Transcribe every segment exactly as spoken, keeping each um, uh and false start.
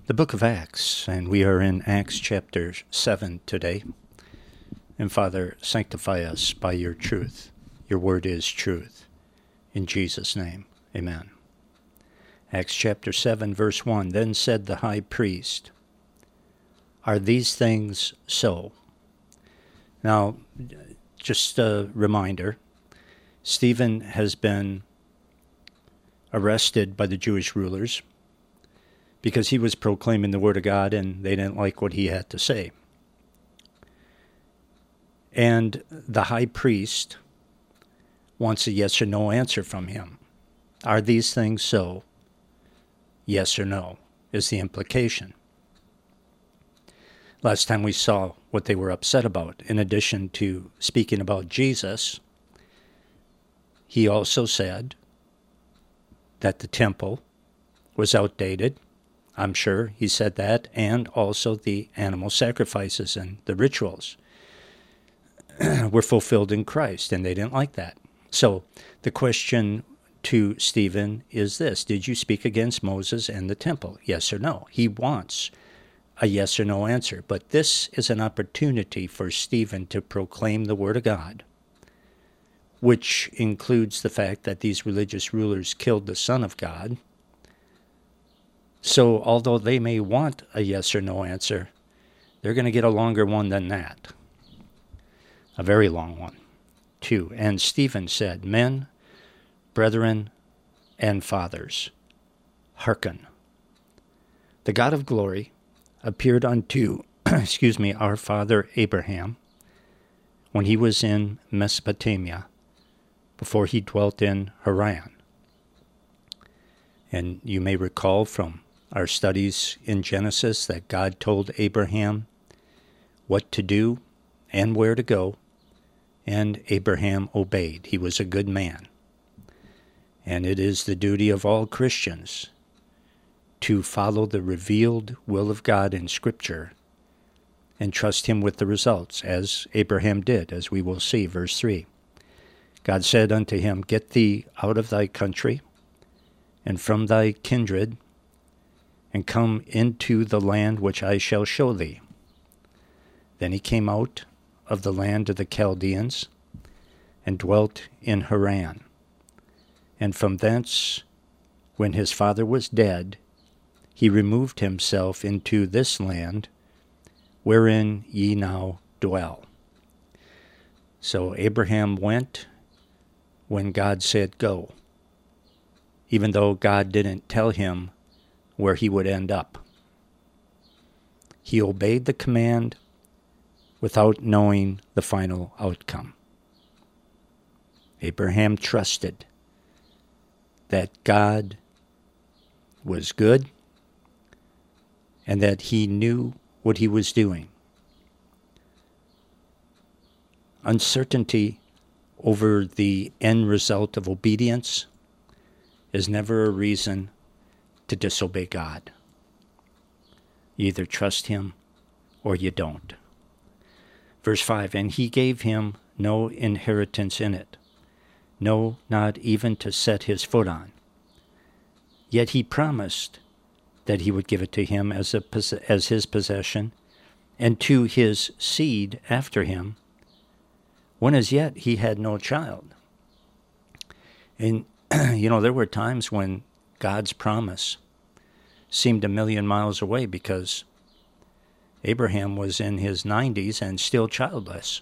The book of Acts, and we are in Acts chapter seven today. And Father, sanctify us by your truth. Your word is truth. In Jesus' name, amen. Acts chapter seven, verse one, Then said the high priest, Are these things so? Now, just a reminder, Stephen has been arrested by the Jewish rulers because he was proclaiming the word of God and they didn't like what he had to say. And the high priest wants a yes or no answer from him. Are these things so? Yes or no is the implication. Last time we saw what they were upset about. In addition to speaking about Jesus, he also said that the temple was outdated. I'm sure he said that, and also the animal sacrifices and the rituals were fulfilled in Christ, and they didn't like that. So the question to Stephen is this: did you speak against Moses and the temple? Yes or no? He wants a yes or no answer, but this is an opportunity for Stephen to proclaim the word of God, which includes the fact that these religious rulers killed the Son of God. So although they may want a yes or no answer, they're going to get a longer one than that. A very long one. Two, and Stephen said, Men, brethren, and fathers, hearken. The God of glory appeared unto, excuse me, our father Abraham when he was in Mesopotamia, before he dwelt in Haran. And you may recall from our studies in Genesis that God told Abraham what to do and where to go, and Abraham obeyed. He was a good man. And it is the duty of all Christians to follow the revealed will of God in Scripture and trust him with the results, as Abraham did, as we will see, verse three. God said unto him, Get thee out of thy country and from thy kindred, and come into the land which I shall show thee. Then he came out of the land of the Chaldeans, and dwelt in Haran. And from thence, when his father was dead, he removed himself into this land, wherein ye now dwell. So Abraham went when God said go, even though God didn't tell him where he would end up. He obeyed the command without knowing the final outcome. Abraham trusted that God was good and that he knew what he was doing. Uncertainty over the end result of obedience is never a reason to disobey God. You either trust him or you don't. Verse five, And he gave him no inheritance in it, no, not even to set his foot on. Yet he promised that he would give it to him as a as his possession, and to his seed after him, when as yet he had no child. And, you know, there were times when God's promise seemed a million miles away because Abraham was in his nineties and still childless.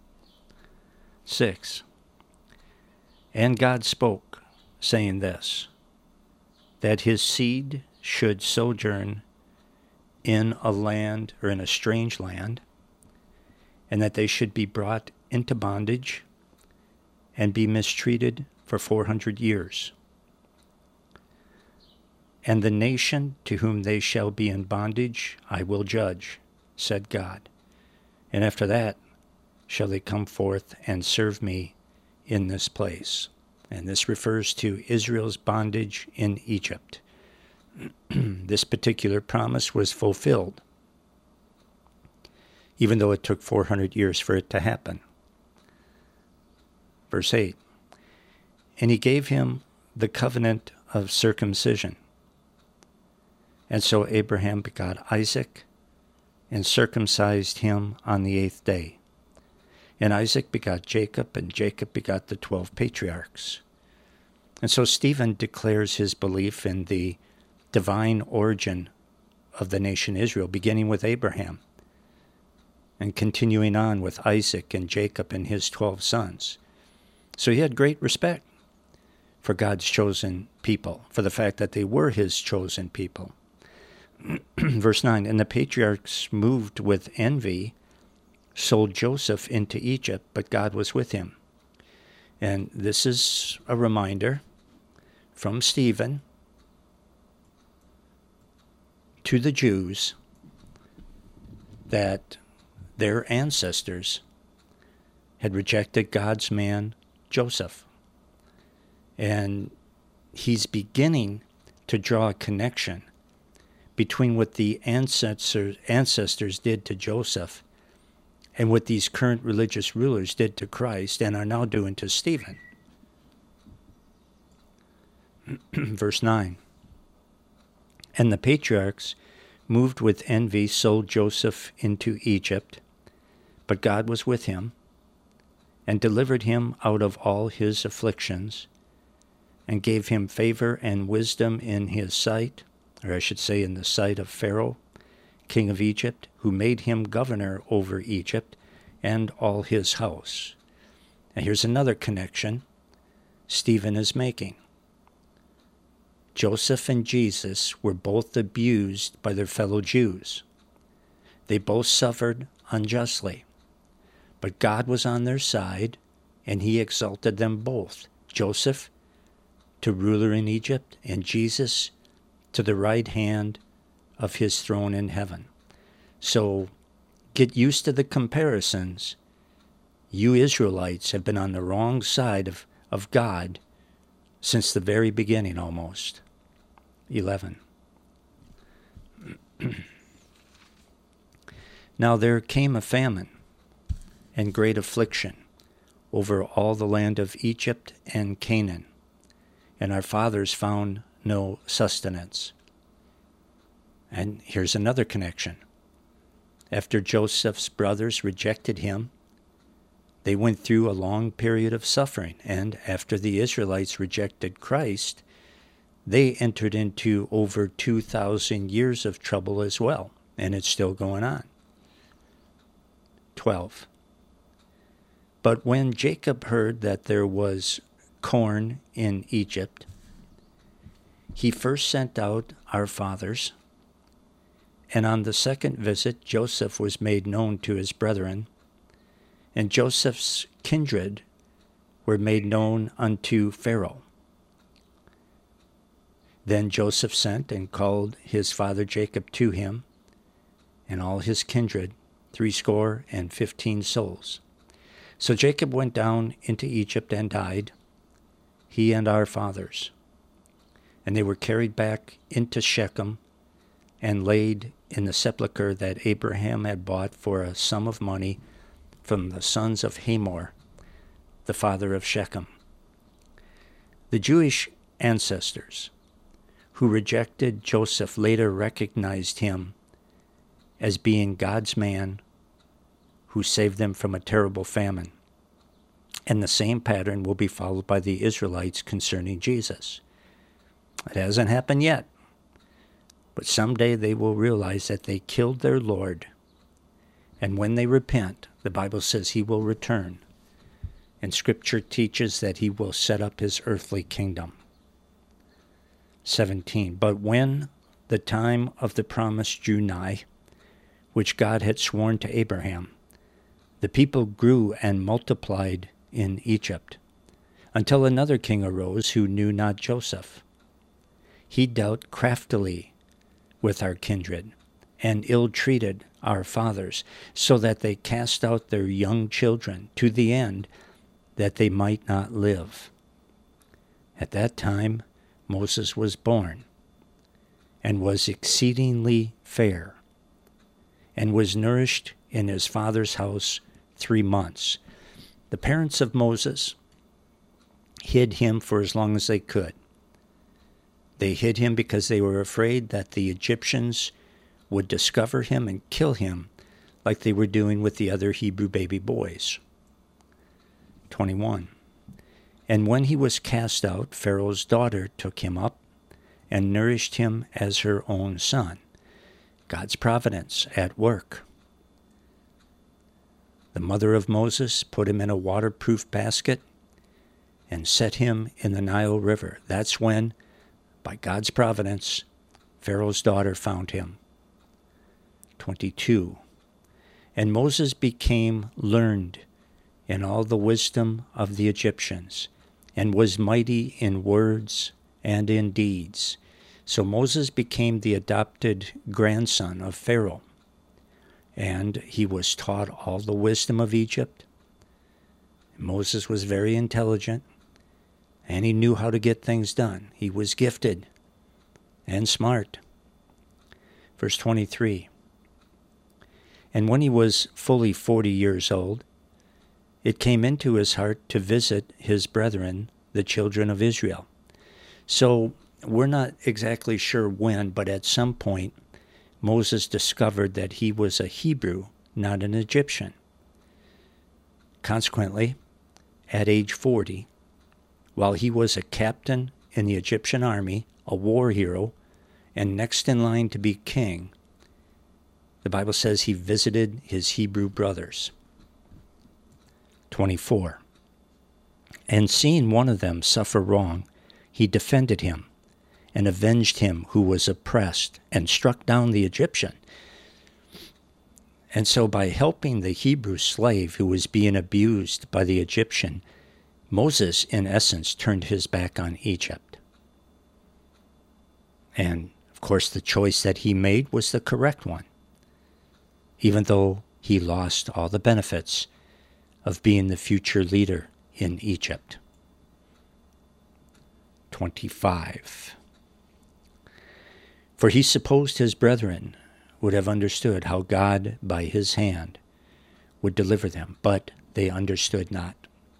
Six, And God spoke, saying this, that his seed should sojourn in a land, or in a strange land, and that they should be brought into bondage and be mistreated for four hundred years. And the nation to whom they shall be in bondage I will judge, said God. And after that shall they come forth and serve me in this place. And this refers to Israel's bondage in Egypt. This particular promise was fulfilled, even though it took four hundred years for it to happen. Verse eight, And he gave him the covenant of circumcision, And so Abraham begot Isaac and circumcised him on the eighth day. And Isaac begot Jacob, and Jacob begot the twelve patriarchs. And so Stephen declares his belief in the divine origin of the nation Israel, beginning with Abraham and continuing on with Isaac and Jacob and his twelve sons. So he had great respect for God's chosen people, for the fact that they were his chosen people. Verse nine, and the patriarchs, moved with envy, sold Joseph into Egypt, but God was with him. And this is a reminder from Stephen to the Jews that their ancestors had rejected God's man, Joseph. And he's beginning to draw a connection between what the ancestors, ancestors did to Joseph and what these current religious rulers did to Christ and are now doing to Stephen. Verse nine, and the patriarchs, moved with envy, sold Joseph into Egypt, but God was with him and delivered him out of all his afflictions and gave him favor and wisdom in his sight, or I should say in the sight of Pharaoh, king of Egypt, who made him governor over Egypt and all his house. And here's another connection Stephen is making. Joseph and Jesus were both abused by their fellow Jews. They both suffered unjustly, but God was on their side, and he exalted them both, Joseph to ruler in Egypt, and Jesus to the right hand of his throne in heaven. So get used to the comparisons. You Israelites have been on the wrong side of, of God since the very beginning almost. eleven. Now there came a famine and great affliction over all the land of Egypt and Canaan, and our fathers found no sustenance. And here's another connection. After Joseph's brothers rejected him, they went through a long period of suffering, and after the Israelites rejected Christ, they entered into over two thousand years of trouble as well, and it's still going on. twelve. But when Jacob heard that there was corn in Egypt, he first sent out our fathers, and on the second visit Joseph was made known to his brethren, and Joseph's kindred were made known unto Pharaoh. Then Joseph sent and called his father Jacob to him, and all his kindred, threescore and fifteen souls. So Jacob went down into Egypt and died, he and our fathers. And they were carried back into Shechem and laid in the sepulchre that Abraham had bought for a sum of money from the sons of Hamor, the father of Shechem. The Jewish ancestors who rejected Joseph later recognized him as being God's man who saved them from a terrible famine. And the same pattern will be followed by the Israelites concerning Jesus. It hasn't happened yet, but someday they will realize that they killed their Lord. And when they repent, the Bible says he will return. And Scripture teaches that he will set up his earthly kingdom. seventeen. But when the time of the promise drew nigh, which God had sworn to Abraham, the people grew and multiplied in Egypt, until another king arose who knew not Joseph. He dealt craftily with our kindred, and ill-treated our fathers, so that they cast out their young children, to the end that they might not live. At that time Moses was born, and was exceedingly fair, and was nourished in his father's house three months. The parents of Moses hid him for as long as they could. They hid him because they were afraid that the Egyptians would discover him and kill him like they were doing with the other Hebrew baby boys. twenty-one. And when he was cast out, Pharaoh's daughter took him up and nourished him as her own son. God's providence at work. The mother of Moses put him in a waterproof basket and set him in the Nile River. That's when, by God's providence, Pharaoh's daughter found him. twenty-two. And Moses became learned in all the wisdom of the Egyptians, and was mighty in words and in deeds. So Moses became the adopted grandson of Pharaoh, and he was taught all the wisdom of Egypt. Moses was very intelligent, and he knew how to get things done. He was gifted and smart. Verse twenty-three. And when he was fully forty years old, it came into his heart to visit his brethren, the children of Israel. So we're not exactly sure when, but at some point, Moses discovered that he was a Hebrew, not an Egyptian. Consequently, at age forty, while he was a captain in the Egyptian army, a war hero, and next in line to be king, the Bible says he visited his Hebrew brothers. twenty-four. And seeing one of them suffer wrong, he defended him and avenged him who was oppressed and struck down the Egyptian. And so by helping the Hebrew slave who was being abused by the Egyptian, Moses, in essence, turned his back on Egypt. And, of course, the choice that he made was the correct one, even though he lost all the benefits of being the future leader in Egypt. twenty-five. For he supposed his brethren would have understood how God by his hand would deliver them, but they understood not.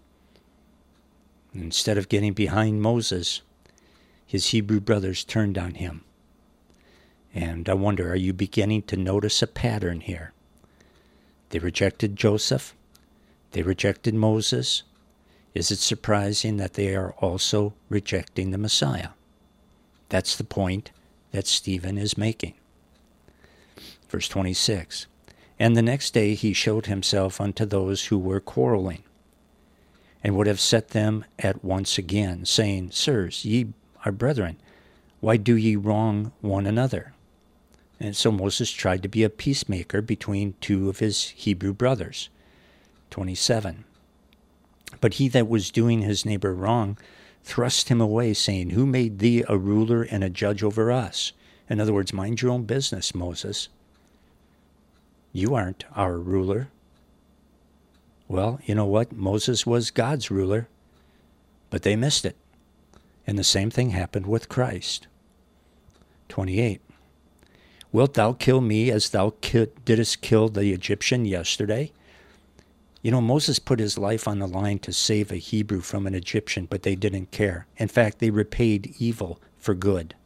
Instead of getting behind Moses, his Hebrew brothers turned on him. And I wonder, are you beginning to notice a pattern here? They rejected Joseph. They rejected Moses. Is it surprising that they are also rejecting the Messiah? That's the point that Stephen is making. Verse twenty-six. And the next day he showed himself unto those who were quarreling, and would have set them at once again, saying, Sirs, ye are brethren, why do ye wrong one another? And so Moses tried to be a peacemaker between two of his Hebrew brothers. twenty-seven. But he that was doing his neighbor wrong thrust him away, saying, Who made thee a ruler and a judge over us? In other words, mind your own business, Moses. You aren't our ruler. Well, you know what? Moses was God's ruler, but they missed it. And the same thing happened with Christ. twenty-eight. Wilt thou kill me as thou ki- didst kill the Egyptian yesterday? You know, Moses put his life on the line to save a Hebrew from an Egyptian, but they didn't care. In fact, they repaid evil for good.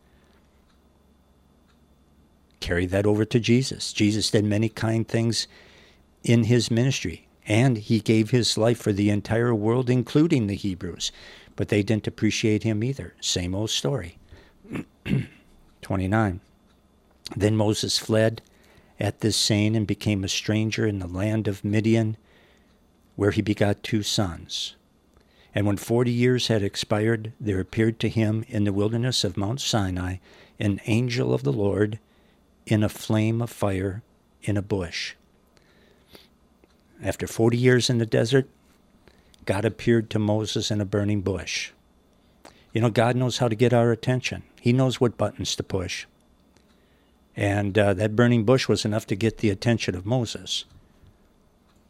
Carry that over to Jesus. Jesus did many kind things in his ministry, and he gave his life for the entire world, including the Hebrews. But they didn't appreciate him either. Same old story. twenty-nine. Then Moses fled at this saying and became a stranger in the land of Midian, where he begot two sons. And when forty years had expired, there appeared to him in the wilderness of Mount Sinai an angel of the Lord in a flame of fire in a bush. After forty years in the desert, God appeared to Moses in a burning bush. You know, God knows how to get our attention. He knows what buttons to push. And uh, that burning bush was enough to get the attention of Moses.